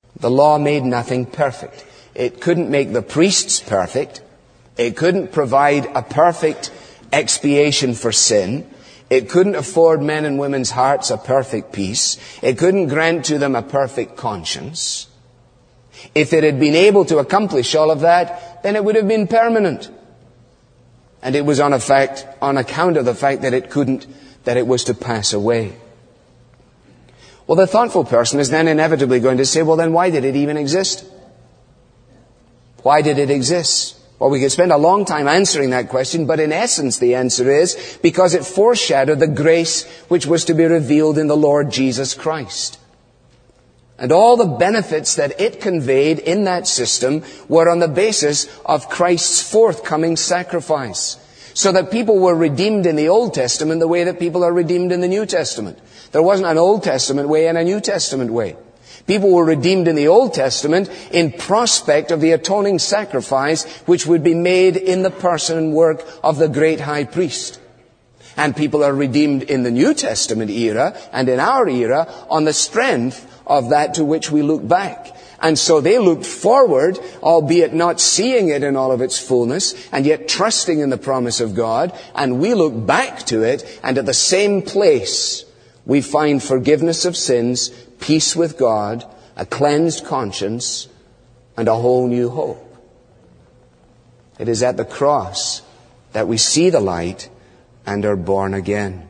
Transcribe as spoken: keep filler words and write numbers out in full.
The law made nothing perfect. It couldn't make the priests perfect. It couldn't provide a perfect expiation for sin. It couldn't afford men and women's hearts a perfect peace. It couldn't grant to them a perfect conscience. If it had been able to accomplish all of that, then it would have been permanent. And it was on effect, on account of the fact that it couldn't, that it was to pass away. Well, the thoughtful person is then inevitably going to say, well, then why did it even exist? Why did it exist? Well, we could spend a long time answering that question, but in essence the answer is because it foreshadowed the grace which was to be revealed in the Lord Jesus Christ. And all the benefits that it conveyed in that system were on the basis of Christ's forthcoming sacrifice. So that people were redeemed in the Old Testament the way that people are redeemed in the New Testament. There wasn't an Old Testament way and a New Testament way. People were redeemed in the Old Testament in prospect of the atoning sacrifice which would be made in the person and work of the great high priest. And people are redeemed in the New Testament era and in our era on the strength of that to which we look back. And so they looked forward, albeit not seeing it in all of its fullness, and yet trusting in the promise of God. And we look back to it, and at the same place we find forgiveness of sins, peace with God, a cleansed conscience, and a whole new hope. It is at the cross that we see the light and are born again.